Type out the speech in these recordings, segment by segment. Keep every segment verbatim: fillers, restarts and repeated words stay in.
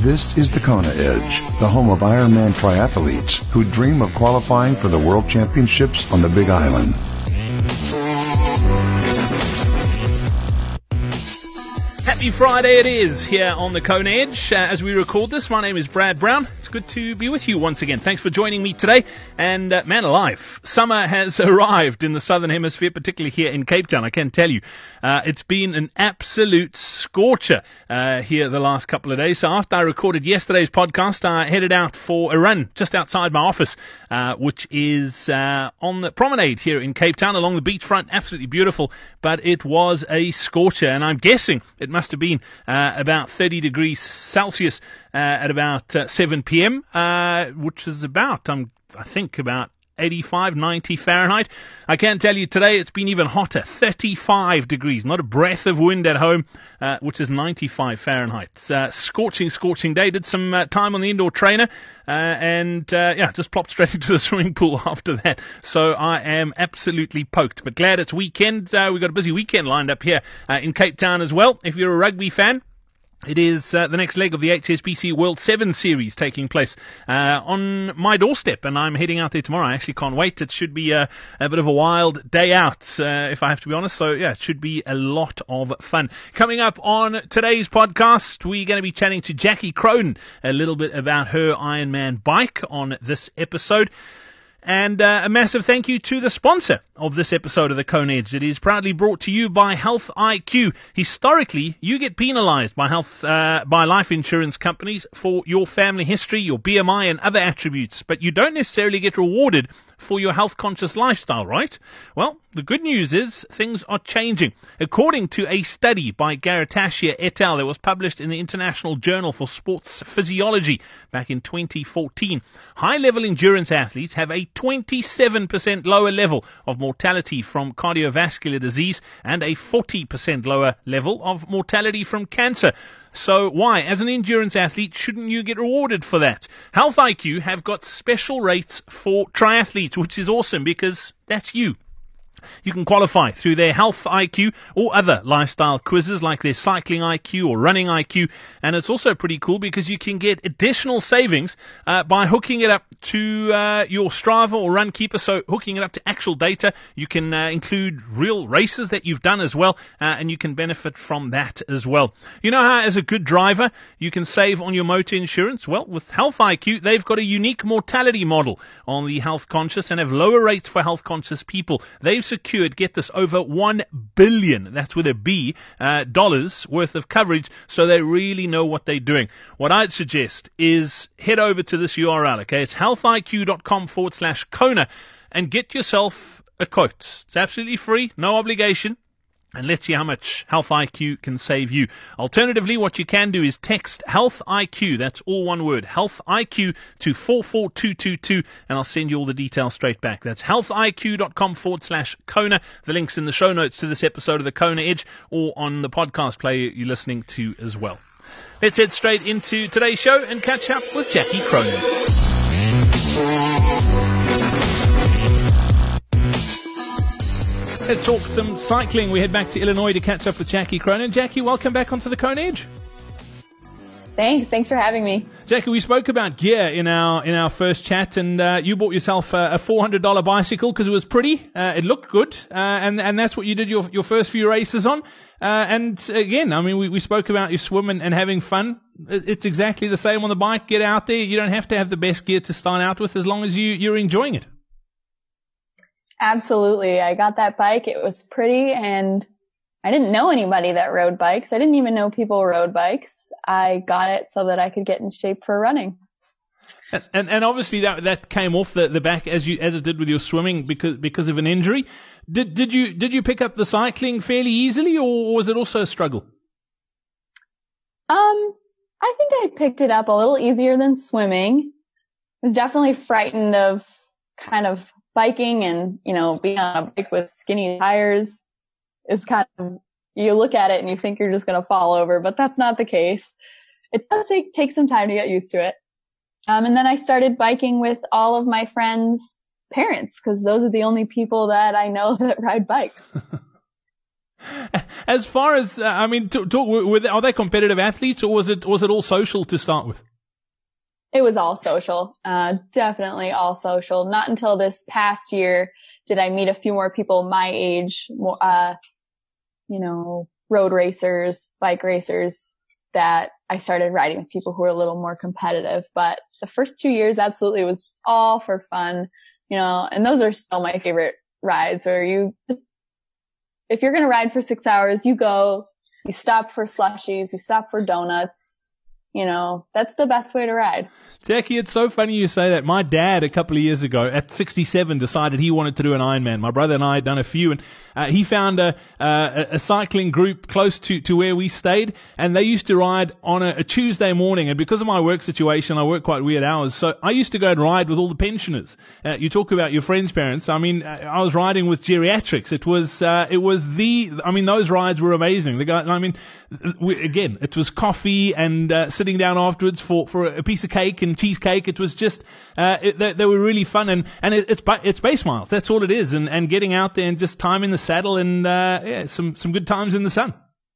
This is the Kona Edge, the home of Ironman triathletes who dream of qualifying for the World Championships on the Big Island. Happy Friday it is here on the Kona Edge. Uh, as we record this, my name is Brad Brown. It's good to be with you once again. Thanks for joining me today. And uh, man alive, summer has arrived in the Southern Hemisphere, particularly here in Cape Town. I can tell you, uh, it's been an absolute scorcher uh, here the last couple of days. So after I recorded yesterday's podcast, I headed out for a run just outside my office, uh, which is uh, on the promenade here in Cape Town along the beachfront. Absolutely beautiful, but it was a scorcher, and I'm guessing it must have been uh, about thirty degrees Celsius uh, at about uh, seven p.m., uh, which is about, um, I think, about eighty-five, ninety Fahrenheit. I can tell you today it's been even hotter, thirty-five degrees, not a breath of wind at home, uh, which is ninety-five Fahrenheit. Uh, scorching, scorching day. Did some uh, time on the indoor trainer, uh, and uh, yeah, just plopped straight into the swimming pool after that. So I am absolutely poked, but glad it's weekend. Uh, we've got a busy weekend lined up here uh, in Cape Town as well. If you're a rugby fan, it is uh, the next leg of the H S B C World seven Series taking place uh, on my doorstep, and I'm heading out there tomorrow. I actually can't wait. It should be a, a bit of a wild day out, uh, if I have to be honest. So, yeah, it should be a lot of fun. Coming up on today's podcast, we're going to be chatting to Jackie Cronin a little bit about her Ironman bike on this episode. And uh, a massive thank you to the sponsor of this episode of the Kona Edge. It is proudly brought to you by Health I Q. Historically, you get penalized by health uh, by life insurance companies for your family history, your B M I, and other attributes, but you don't necessarily get rewarded for your health-conscious lifestyle, right? Well, the good news is things are changing. According to a study by Garatashia et al. That was published in the International Journal for Sports Physiology back in twenty fourteen, high-level endurance athletes have a twenty-seven percent lower level of mortality from cardiovascular disease and a forty percent lower level of mortality from cancer. So why, as an endurance athlete, shouldn't you get rewarded for that? Health I Q have got special rates for triathletes, which is awesome because that's you. You can qualify through their Health I Q or other lifestyle quizzes like their Cycling I Q or Running I Q. And it's also pretty cool because you can get additional savings uh, by hooking it up to uh, your Strava or Runkeeper. So hooking it up to actual data, you can uh, include real races that you've done as well, uh, and you can benefit from that as well. You know how as a good driver you can save on your motor insurance? Well, with Health I Q, they've got a unique mortality model on the health conscious and have lower rates for health conscious people. They've secured, get this, over one billion, that's with a B, uh, dollars worth of coverage, so they really know what they're doing. What I'd suggest is head over to this U R L, okay? It's healthiq.com forward slash Kona and get yourself a quote. It's absolutely free, no obligation. And let's see how much Health I Q can save you. Alternatively, what you can do is text Health I Q, that's all one word, Health I Q to four four two two two, and I'll send you all the details straight back. That's healthiq.com forward slash Kona. The link's in the show notes to this episode of the Kona Edge or on the podcast player you're listening to as well. Let's head straight into today's show and catch up with Jackie Cronin. Let's talk some cycling. We head back to Illinois to catch up with Jackie Cronin. Jackie, welcome back onto the Kona Edge. Thanks. Thanks for having me. Jackie, we spoke about gear in our in our first chat, and uh, you bought yourself a, a four hundred dollars bicycle because it was pretty. Uh, it looked good, uh, and and that's what you did your your first few races on. Uh, and again, I mean, we, we spoke about your swim and, and having fun. It's exactly the same on the bike. Get out there. You don't have to have the best gear to start out with as long as you, you're enjoying it. Absolutely. I got that bike. It was pretty, and I didn't know anybody that rode bikes. I didn't even know people rode bikes. I got it so that I could get in shape for running. And and, and obviously that that came off the, the back as you as it did with your swimming because because of an injury. Did did you did you pick up the cycling fairly easily, or was it also a struggle? Um, I think I picked it up a little easier than swimming. I was definitely frightened of kind of biking and, you know, being on a bike with skinny tires is kind of, you look at it and you think you're just going to fall over, but that's not the case. It does take, take some time to get used to it. Um, and then I started biking with all of my friends' parents because those are the only people that I know that ride bikes. As far as, uh, I mean, talk, talk, were they, are they competitive athletes, or was it was it all social to start with? It was all social, uh, definitely all social. Not until this past year did I meet a few more people my age, more, uh, you know, road racers, bike racers, that I started riding with people who were a little more competitive. But the first two years, absolutely, was all for fun, you know, and those are still my favorite rides, where you just, if you're going to ride for six hours, you go, you stop for slushies, you stop for donuts. You know, that's the best way to ride. Jackie, it's so funny you say that. My dad, a couple of years ago, at sixty-seven, decided he wanted to do an Ironman. My brother and I had done a few, and uh, he found a, uh, a cycling group close to, to where we stayed, and they used to ride on a, a Tuesday morning. And because of my work situation, I work quite weird hours, so I used to go and ride with all the pensioners. Uh, you talk about your friends' parents. I mean, I was riding with geriatrics. It was, uh, it was the, I mean, those rides were amazing. The guy, I mean, we, again, it was coffee and uh, sitting down afterwards for, for a piece of cake and cheesecake. It was just, uh, it, they, they were really fun, and, and it, it's, it's base miles. That's all it is. And, and getting out there and just time in the saddle and, uh, yeah, some, some good times in the sun.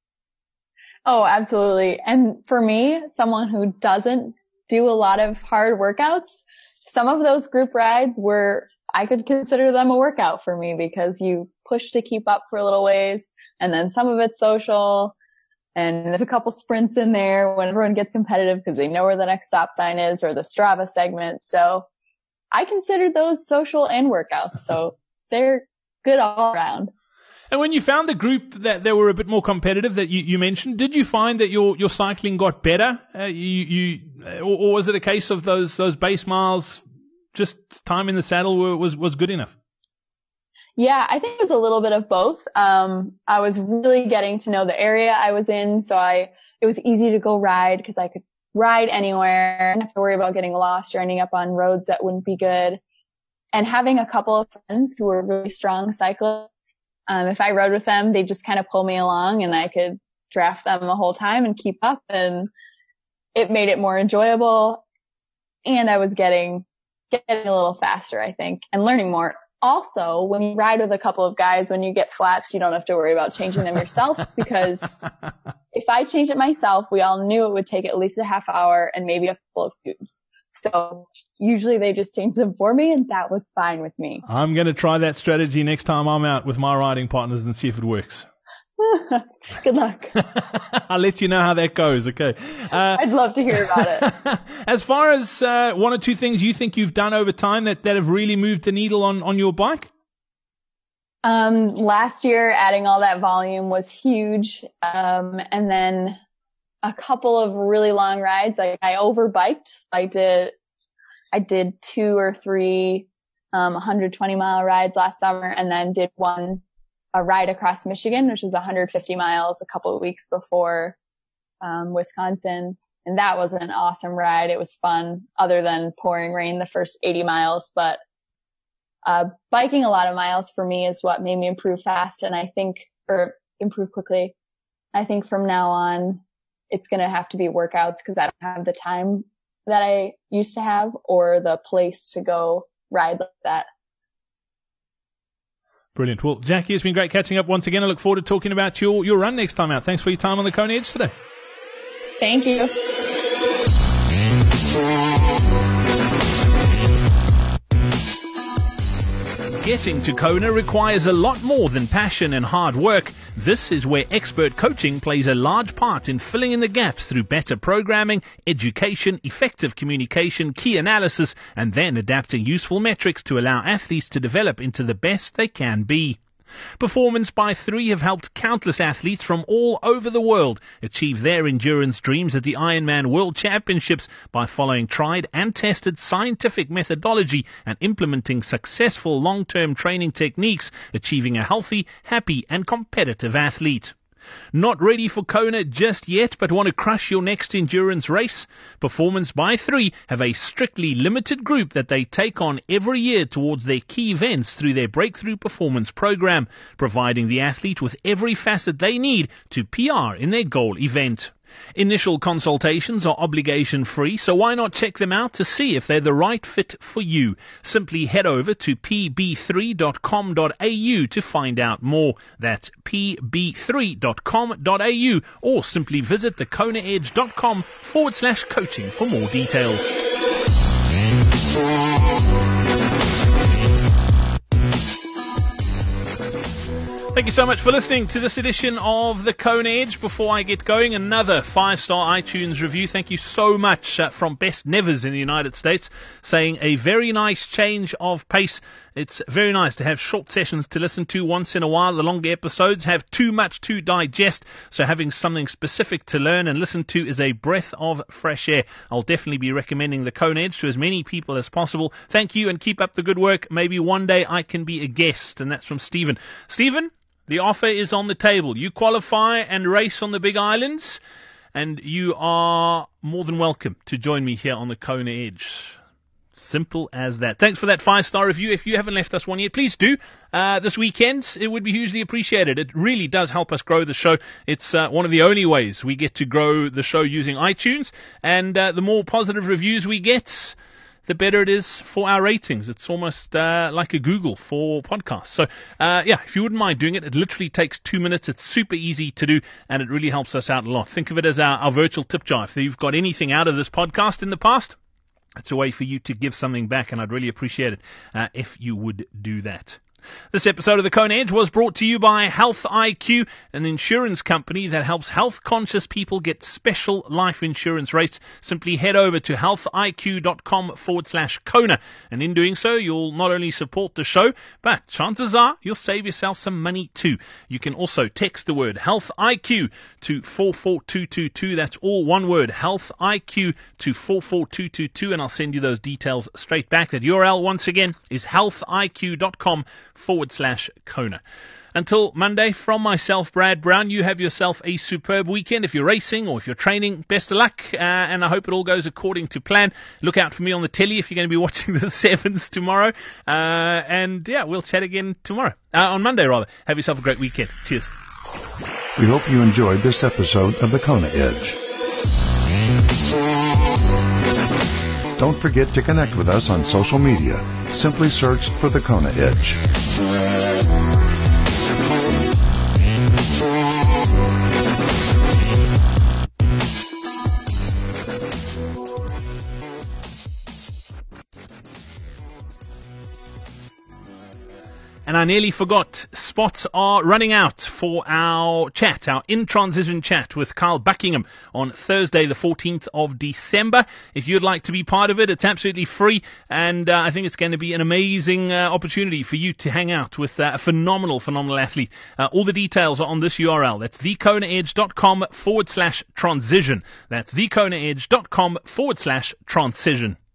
Oh, absolutely. And for me, someone who doesn't do a lot of hard workouts, some of those group rides were, I could consider them a workout for me, because you push to keep up for a little ways, and then some of it's social. And there's a couple sprints in there when everyone gets competitive because they know where the next stop sign is, or the Strava segment. So I consider those social and workouts. So they're good all around. And when you found the group that they were a bit more competitive that you, you mentioned, did you find that your, your cycling got better? Uh, you, you, or, or was it a case of those, those base miles, just time in the saddle were, was, was good enough? Yeah, I think it was a little bit of both. Um, I was really getting to know the area I was in, so I, it was easy to go ride because I could ride anywhere. I didn't have to worry about getting lost or ending up on roads that wouldn't be good. And having a couple of friends who were really strong cyclists, um, if I rode with them, they just kind of pull me along, and I could draft them the whole time and keep up, and it made it more enjoyable. And I was getting, getting a little faster, I think, and learning more. Also, when you ride with a couple of guys, when you get flats, you don't have to worry about changing them yourself, because if I changed it myself, we all knew it would take at least a half hour and maybe a couple of tubes. So usually they just change them for me, and that was fine with me. I'm going to try that strategy next time I'm out with my riding partners and see if it works. Good luck. I'll let you know how that goes, okay? Uh, I'd love to hear about it. As far as uh, one or two things you think you've done over time that, that have really moved the needle on, on your bike? Um, last year, adding all that volume was huge. Um, and then a couple of really long rides. Like I overbiked. I did, I did two or three, um, one hundred twenty mile rides last summer, and then did one a ride across Michigan, which was one hundred fifty miles a couple of weeks before um, Wisconsin. And that was an awesome ride. It was fun, other than pouring rain the first eighty miles. But uh biking a lot of miles for me is what made me improve fast, and I think, or improve quickly. I think from now on, it's going to have to be workouts, because I don't have the time that I used to have or the place to go ride like that. Brilliant. Well, Jackie, it's been great catching up once again. I look forward to talking about your, your run next time out. Thanks for your time on the Kona Edge today. Thank you. Getting to Kona requires a lot more than passion and hard work. This is where expert coaching plays a large part in filling in the gaps through better programming, education, effective communication, key analysis, and then adapting useful metrics to allow athletes to develop into the best they can be. Performance by Three have helped countless athletes from all over the world achieve their endurance dreams at the Ironman World Championships by following tried and tested scientific methodology and implementing successful long-term training techniques, achieving a healthy, happy and competitive athlete. Not ready for Kona just yet, but want to crush your next endurance race? Performance by Three have a strictly limited group that they take on every year towards their key events through their Breakthrough Performance program, providing the athlete with every facet they need to P R in their goal event. Initial consultations are obligation-free, so why not check them out to see if they're the right fit for you? Simply head over to p b three dot com dot a u to find out more. That's p b three dot com dot a u, or simply visit the kona edge dot com forward slash coaching for more details. Thank you so much for listening to this edition of The Kona Edge. Before I get going, another five-star iTunes review. Thank you so much uh, from Best Nevers in the United States, saying a very nice change of pace. It's very nice to have short sessions to listen to once in a while. The longer episodes have too much to digest, so having something specific to learn and listen to is a breath of fresh air. I'll definitely be recommending The Kona Edge to as many people as possible. Thank you and keep up the good work. Maybe one day I can be a guest, and that's from Stephen. Stephen? The offer is on the table. You qualify and race on the Big Islands, and you are more than welcome to join me here on the Kona Edge. Simple as that. Thanks for that five-star review. If you haven't left us one yet, please do. Uh, this weekend, it would be hugely appreciated. It really does help us grow the show. It's uh, one of the only ways we get to grow the show using iTunes, and uh, the more positive reviews we get, the better it is for our ratings. It's almost uh, like a Google for podcasts. So, uh, yeah, if you wouldn't mind doing it, it literally takes two minutes. It's super easy to do, and it really helps us out a lot. Think of it as our, our virtual tip jar. If you've got anything out of this podcast in the past, it's a way for you to give something back, and I'd really appreciate it uh, if you would do that. This episode of The Kona Edge was brought to you by Health I Q, an insurance company that helps health-conscious people get special life insurance rates. Simply head over to health I Q dot com forward slash Kona, and in doing so, you'll not only support the show, but chances are you'll save yourself some money too. You can also text the word Health I Q to four four two two two. That's all one word, Health I Q to four four two two two, and I'll send you those details straight back. That U R L, once again, is health I Q dot com forward slash Kona. Until Monday, from myself, Brad Brown, you have yourself a superb weekend. If you're racing or if you're training, best of luck, uh, and I hope it all goes according to plan. Look out for me on the telly if you're going to be watching the Sevens tomorrow, uh, and yeah, we'll chat again tomorrow, uh, on Monday rather. Have yourself a great weekend. Cheers. We hope you enjoyed this episode of The Kona Edge. Don't forget to connect with us on social media. Simply search for The Kona Edge. And I nearly forgot, spots are running out for our chat, our in-transition chat with Kyle Buckingham on Thursday the fourteenth of December. If you'd like to be part of it, it's absolutely free, and uh, I think it's going to be an amazing uh, opportunity for you to hang out with uh, a phenomenal, phenomenal athlete. Uh, all the details are on this U R L. That's the kona edge dot com forward slash transition. That's the kona edge dot com forward slash transition.